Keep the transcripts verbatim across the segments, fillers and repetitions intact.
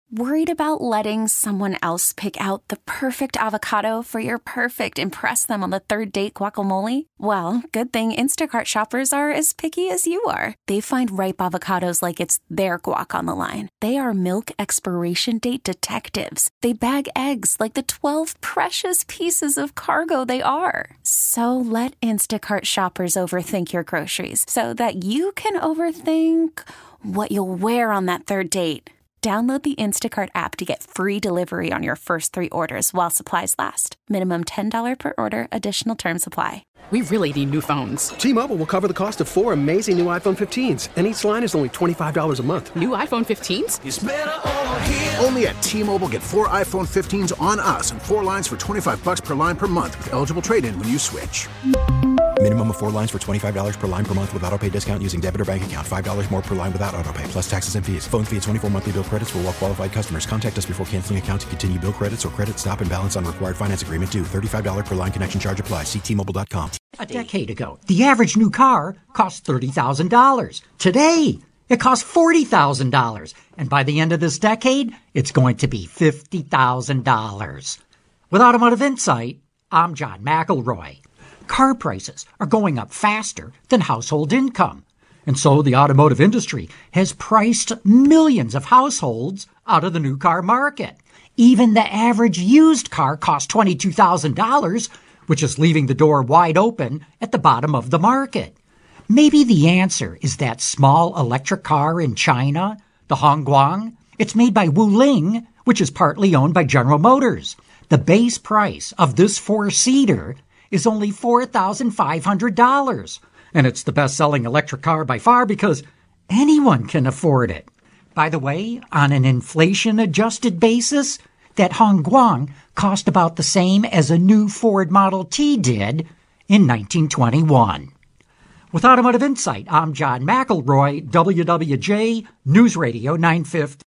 Worried about letting someone else pick out the perfect avocado for your perfect impress them on the third date guacamole? Well, good thing Instacart shoppers are as picky as you are. They find ripe avocados like it's their guac on the line. They are milk expiration date detectives. They bag eggs like the twelve precious pieces of cargo they are. So let Instacart shoppers overthink your groceries so that you can overthink what you'll wear on that third date. Download the Instacart app to get free delivery on your first three orders while supplies last. Minimum ten dollars per order. Additional terms apply. We really need new phones. T-Mobile will cover the cost of four amazing new iPhone fifteens, and each line is only twenty-five dollars a month. New iPhone fifteens? It's better over here. Only at T-Mobile, get four iPhone fifteens on us and four lines for twenty-five dollars per line per month with eligible trade-in when you switch. Minimum of four lines for twenty-five dollars per line per month with autopay discount using debit or bank account. five dollars more per line without autopay, plus taxes and fees. Phone fee at twenty-four monthly bill credits for well-qualified customers. Contact us before canceling account to continue bill credits or credit stop and balance on required finance agreement due. thirty-five dollars per line connection charge applies. See T Mobile dot com. A decade ago, the average new car cost thirty thousand dollars. Today, it costs forty thousand dollars. And by the end of this decade, it's going to be fifty thousand dollars. With Automotive Insight, I'm John McElroy. Car prices are going up faster than household income. And so the automotive industry has priced millions of households out of the new car market. Even the average used car costs twenty-two thousand dollars, which is leaving the door wide open at the bottom of the market. Maybe the answer is that small electric car in China, the Hongguang. It's made by Wuling, which is partly owned by General Motors. The base price of this four-seater is only four thousand five hundred dollars. And it's the best-selling electric car by far because anyone can afford it. By the way, on an inflation-adjusted basis, that Hongguang cost about the same as a new Ford Model T did in nineteen twenty-one. With Automotive Insight, I'm John McElroy, W W J News Radio nine fifty.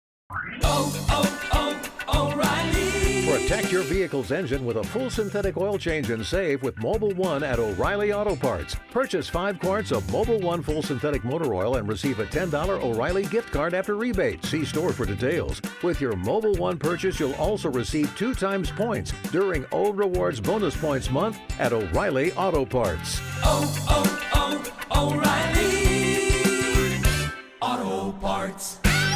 Oh, oh, oh, O'Reilly. Protect your vehicle's engine with a full synthetic oil change and save with Mobil one at O'Reilly Auto Parts. Purchase five quarts of Mobil one full synthetic motor oil and receive a ten dollars O'Reilly gift card after rebate. See store for details. With your Mobil one purchase, you'll also receive two times points during O Rewards Bonus Points Month at O'Reilly Auto Parts. Oh, oh, oh, O'Reilly Auto Parts.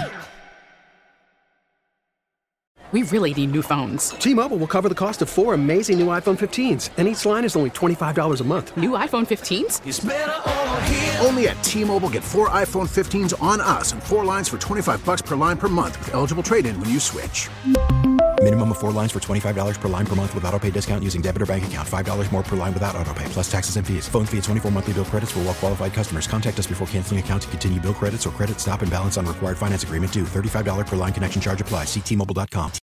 We really need new phones. T-Mobile will cover the cost of four amazing new iPhone fifteens, and each line is only twenty-five dollars a month. New iPhone fifteens? It's better over here. Only at T-Mobile, get four iPhone fifteens on us and four lines for twenty-five dollars per line per month with eligible trade-in when you switch. Minimum of four lines for twenty-five dollars per line per month with autopay discount using debit or bank account. five dollars more per line without autopay, plus taxes and fees. Phone fee at twenty-four monthly bill credits for well-qualified customers. Contact us before canceling account to continue bill credits or credit stop and balance on required finance agreement due. thirty-five dollars per line connection charge applies. See T Mobile dot com.